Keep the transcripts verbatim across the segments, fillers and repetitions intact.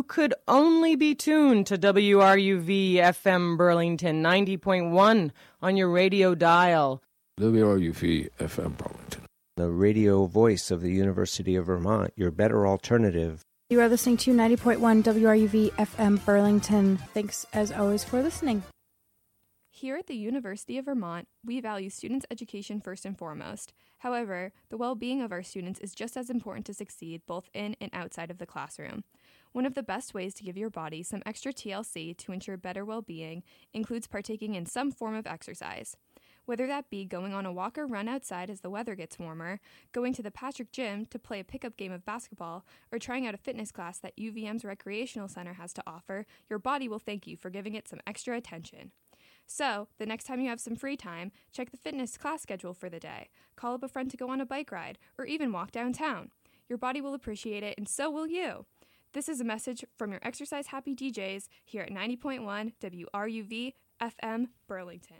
you could only be tuned to W R U V F M Burlington ninety point one on your radio dial. W R U V F M Burlington, the radio voice of the University of Vermont, your better alternative. You are listening to ninety point one W R U V F M Burlington. Thanks, as always, for listening. Here at the University of Vermont, we value students' education first and foremost. However, the well-being of our students is just as important to succeed both in and outside of the classroom. One of the best ways to give your body some extra T L C to ensure better well-being includes partaking in some form of exercise. Whether that be going on a walk or run outside as the weather gets warmer, going to the Patrick Gym to play a pickup game of basketball, or trying out a fitness class that U V M's Recreational Center has to offer, your body will thank you for giving it some extra attention. So, the next time you have some free time, check the fitness class schedule for the day, call up a friend to go on a bike ride, or even walk downtown. Your body will appreciate it, and so will you. This is a message from your exercise-happy D Js here at ninety point one W R U V F M Burlington.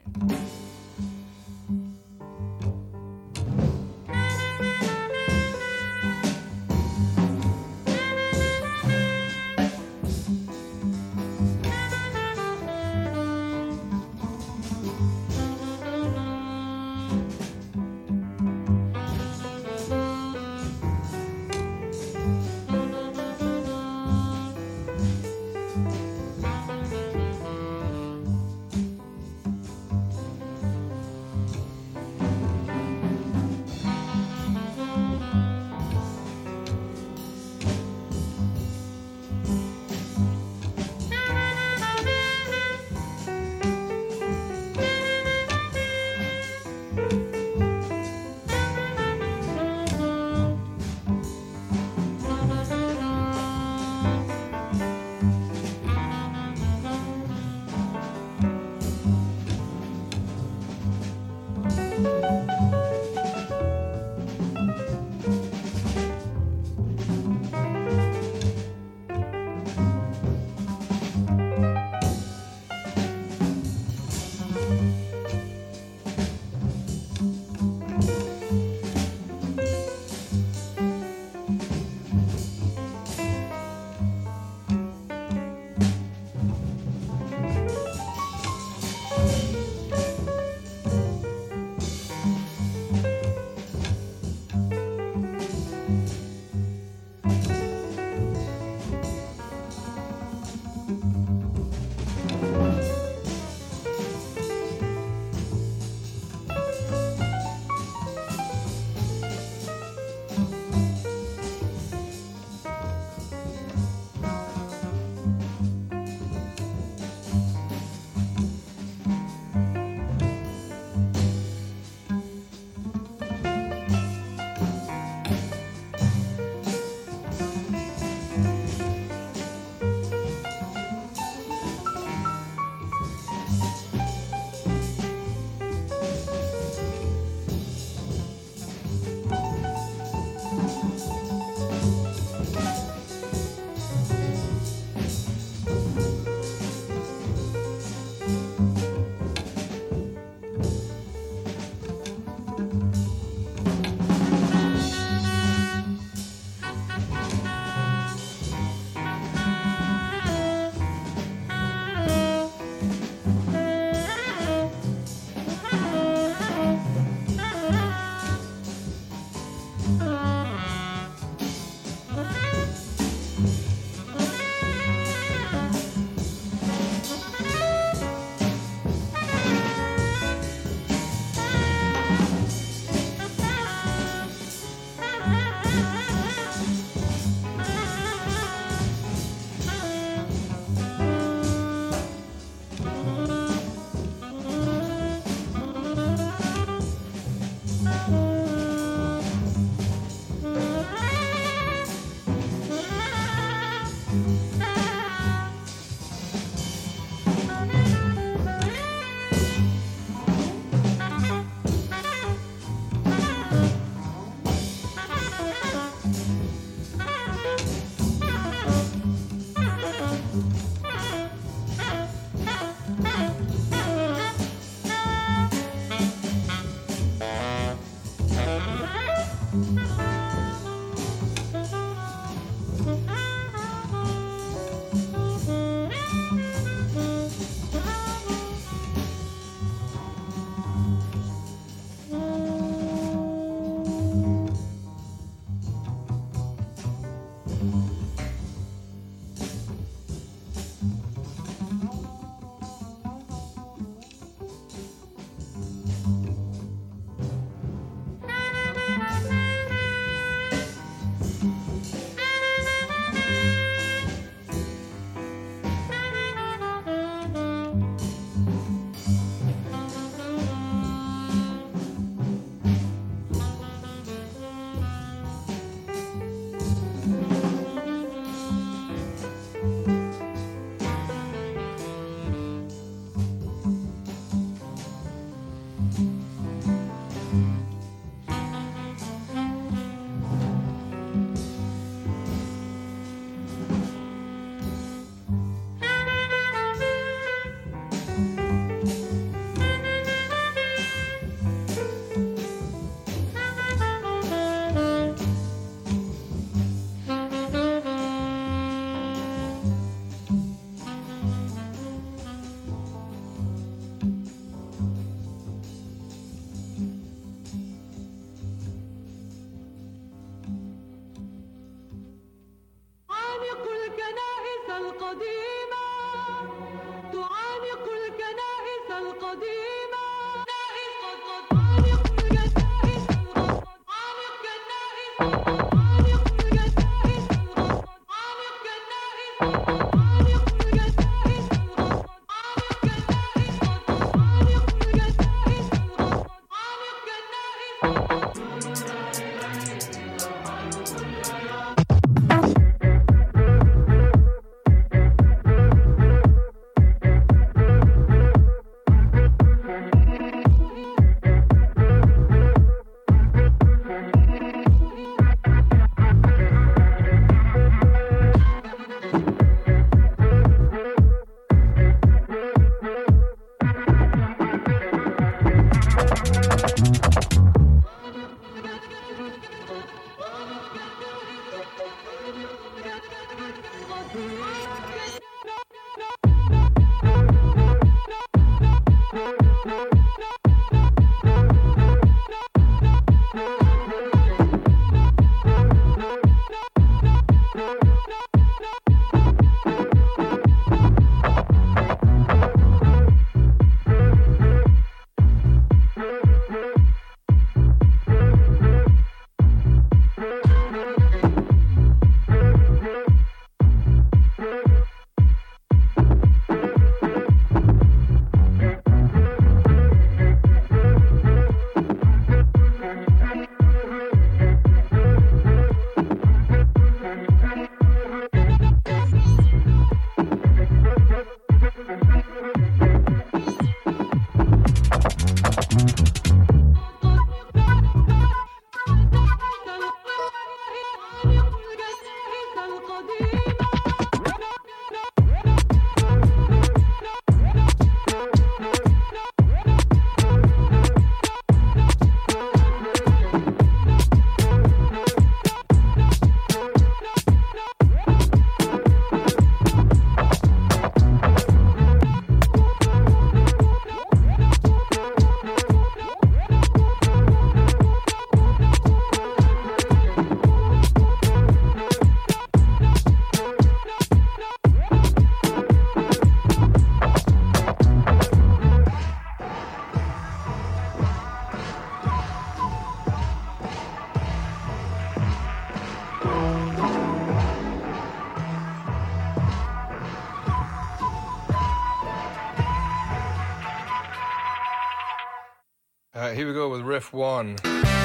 Uh, here we go with riff one.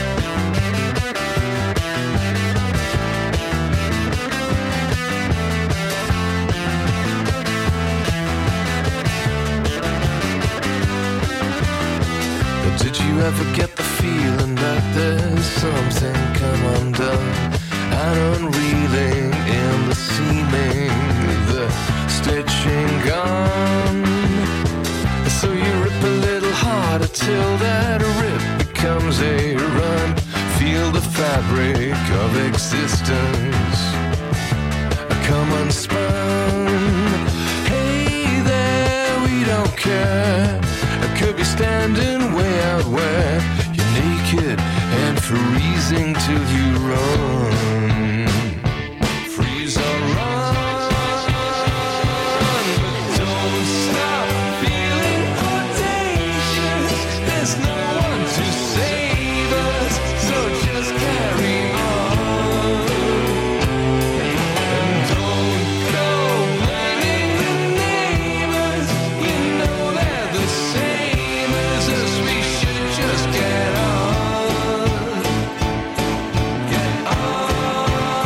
Did you ever get the feeling that there's something come undone and unreeling in the seaming, the stitching gone? So you rip a little harder till that rip becomes a run. Feel the fabric of existence come unspun. Hey there, we don't care. Could be standing way out where you're naked and freezing till you run. Freeze or run, but don't stop feeling audacious. There's no one to save us, so just carry on. And don't go blaming the neighbors, you know they're the same. We should just get on, get on.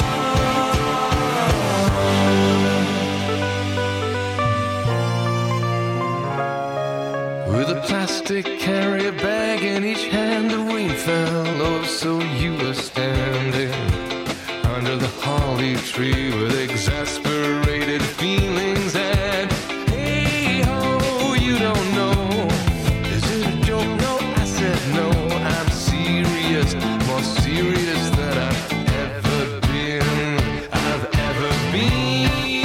to carry a bag in each hand. The rain fell, oh, so you were standing under the holly tree with exasperated feelings. And hey ho, you don't know, is it a joke? No, I said no, I'm serious, more serious than I've ever been, I've ever been.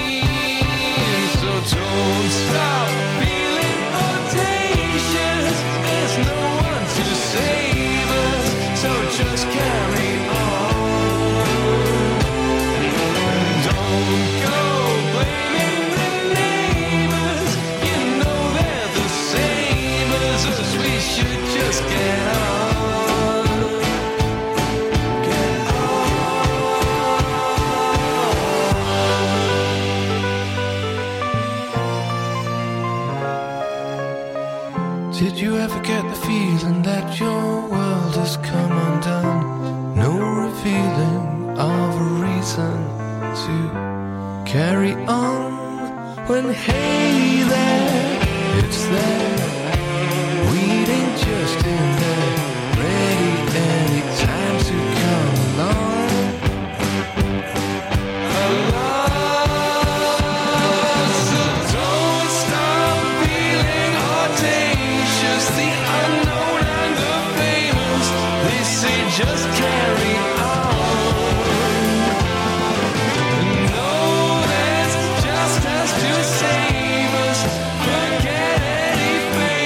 So don't stop feeling audacious, there's no one to save us, so just carry on. Don't go blaming the neighbors, you know they're the same as us, we should just get on. Get on. Did you ever get the feeling that your world has come undone? No revealing of a reason to carry on. When hey there, it's there, waiting just in there, ready any time to come along. Along. So don't stop feeling audacious, the unknown and the famous, they say just carry on. No, there's just us to save us, forget any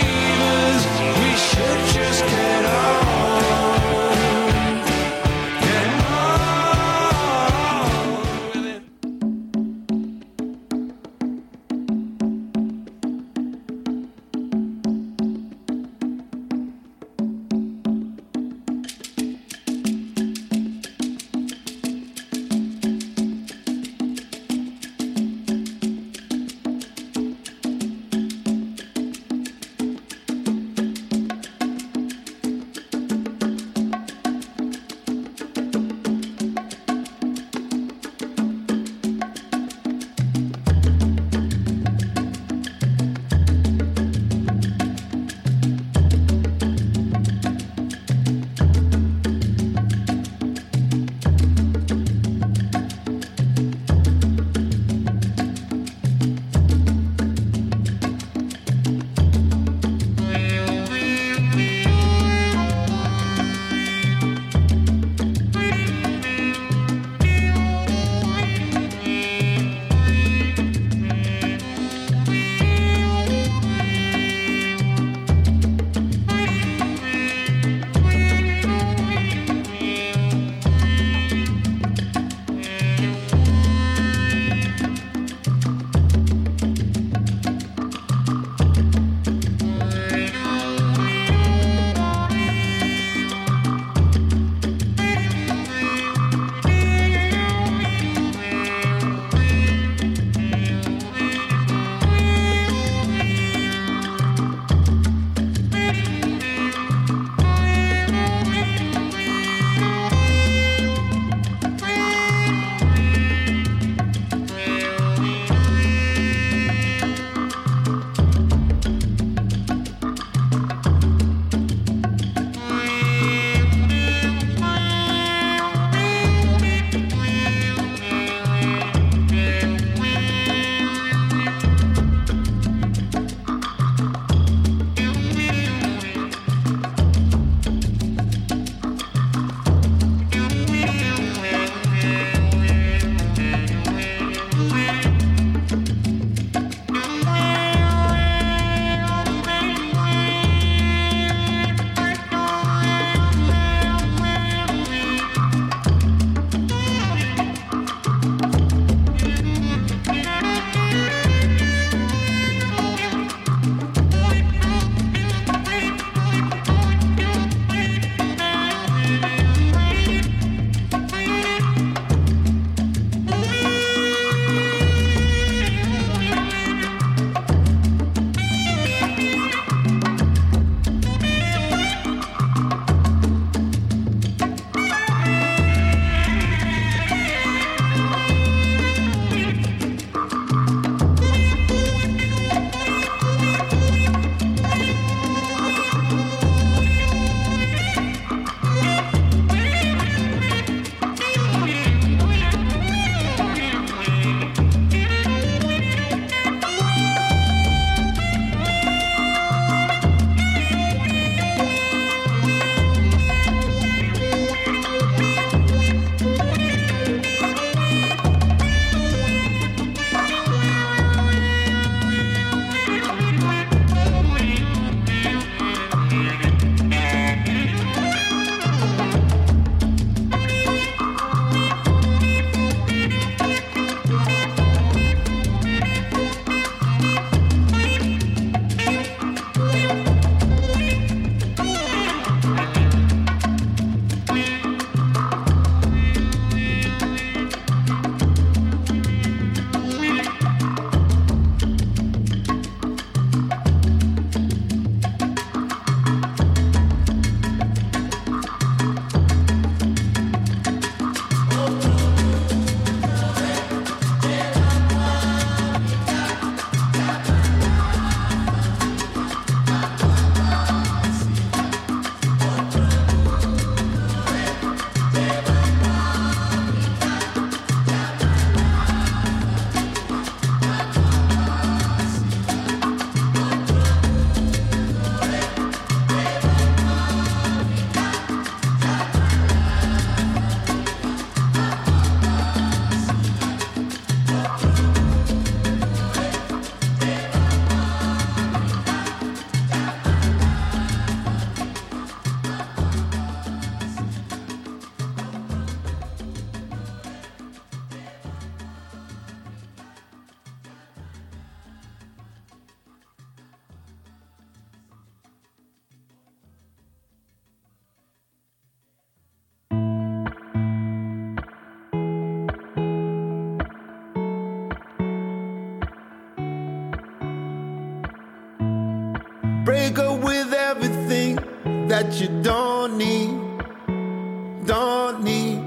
that you don't need, don't need.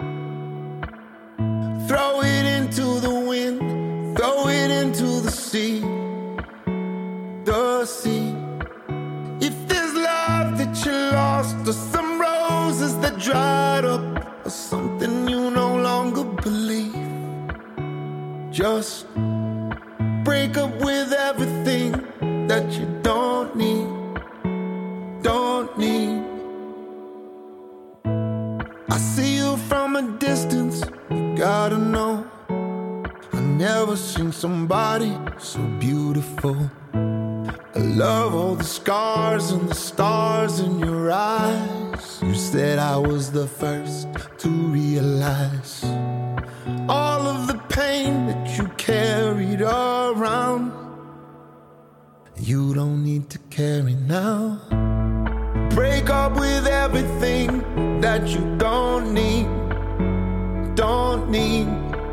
Throw it into the wind, throw it into the sea, the sea. If there's love that you lost, or some roses that dried up, or something you no longer believe, just break up with everything that you don't need, don't need. I see you from a distance, you gotta know, I've never seen somebody so beautiful. I love all the scars and the stars in your eyes. You said I was the first to realize all of the pain that you carried around, you don't need to carry now. Break up with everything that you don't need, don't need.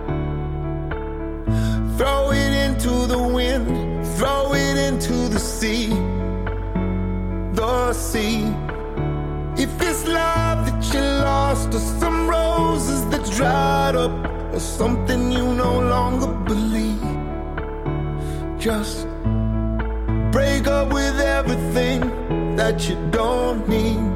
Throw it into the wind, throw it into the sea, the sea. If it's love that you lost, or some roses that dried up, or something you no longer believe, just break up with everything that you don't need.